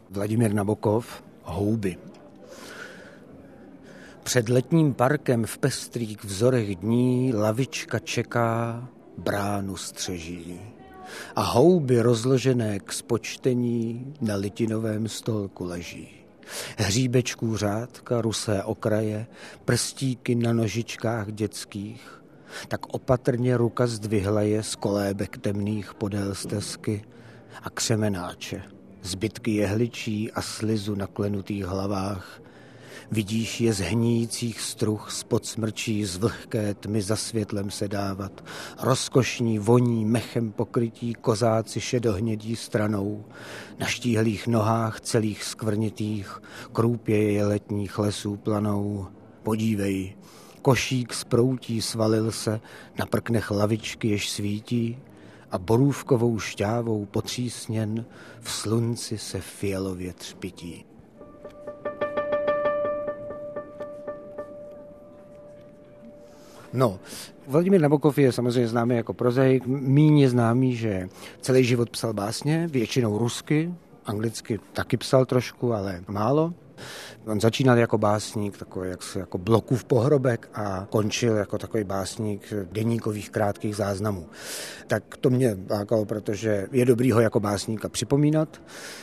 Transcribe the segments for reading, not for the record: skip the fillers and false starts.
Vladimír Nabokov, Houby. Před letním parkem v pestrých vzorech dní lavička čeká, bránu střeží. A houby rozložené k spočtení na litinovém stolku leží. Hříbečků řádka, rusé okraje, prstíky na nožičkách dětských. Tak opatrně ruka zdvihla je z kolébek temných podél stezky a křemenáče, zbytky jehličí a slizu na klenutých hlavách. Vidíš je z hníjících struh spod smrčí z vlhké tmy za světlem se dávat. Rozkošní voní mechem pokrytí kozáci šedohnědí stranou. Na štíhlých nohách celých skvrnitých krůpěje je letních lesů planou. Podívej, košík z proutí svalil se, na prknech lavičky jež svítí a borůvkovou šťávou potřísněn v slunci se fialově třpití. No, Vladimír Nabokov je samozřejmě známý jako prozaik, míň známý, že celý život psal básně, většinou rusky, anglicky taky psal trošku, ale málo. On začínal jako básník, takový jako Blokův pohrobek a končil jako takový básník deníkových krátkých záznamů. Tak to mě lákalo, protože je dobrý ho jako básníka připomínat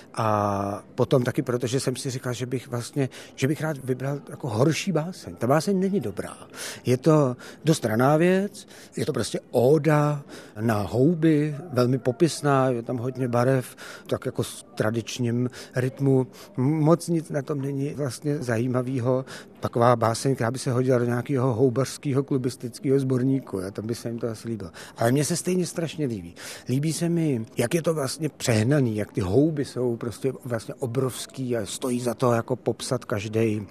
a potom taky, protože jsem si říkal, že bych rád vybral jako horší báseň. Ta báseň není dobrá. Je to dost raná věc, je to prostě óda na houby, velmi popisná, je tam hodně barev, tak jako s tradičním rytmu. Moc nic na tom není vlastně zajímavého. Taková báseň, která by se hodila do nějakého houbařského klubistického sborníku. Tam by se jim to asi líbilo. Ale mně se stejně strašně líbí. Líbí se mi, jak je to vlastně přehnaný, jak ty houby jsou prostě vlastně obrovský a stojí za to jako popsat každý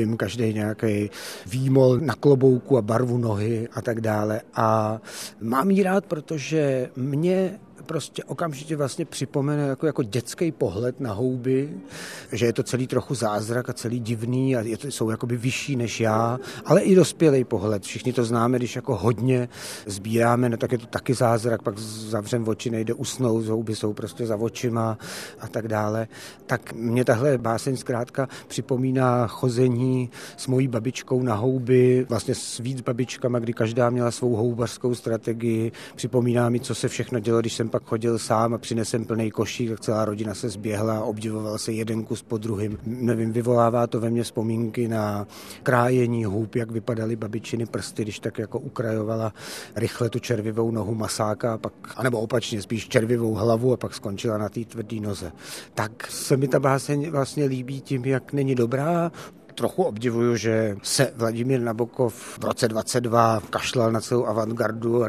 nějaký výmol na klobouku a barvu nohy a tak dále. A mám jí rád, protože mě prostě okamžitě vlastně připomene jako dětský pohled na houby, že je to celý trochu zázrak a celý divný a jsou jakoby vyšší než já, ale i dospělý pohled. Všichni to známe, když jako hodně sbíráme, no tak je to taky zázrak, pak zavřem oči, nejde usnout, houby jsou prostě za očima a tak dále. Tak mě tahle báseň zkrátka připomíná chození s mojí babičkou na houby, vlastně s víc babičkama, kdy každá měla svou houbařskou strategii. Připomíná mi, co se všechno dělo, když jsem pak chodil sám a přinesem plný košík, tak celá rodina se zběhla a obdivoval se jeden kus po druhým. Nevím, vyvolává to ve mně vzpomínky na krájení hůb, jak vypadaly babičiny prsty, když tak jako ukrajovala rychle tu červivou nohu masáka, anebo opačně, spíš červivou hlavu a pak skončila na té tvrdé noze. Tak se mi ta báseň vlastně líbí tím, jak není dobrá. Trochu obdivuju, že se Vladimír Nabokov v roce 22 kašlal na celou avantgardu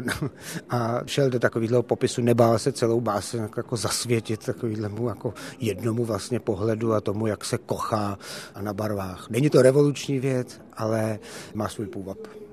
a šel do takového popisu, nebál se celou báseň jako zasvětit takovému jako jednomu vlastně pohledu a tomu, jak se kochá a na barvách. Není to revoluční věc, ale má svůj půvab.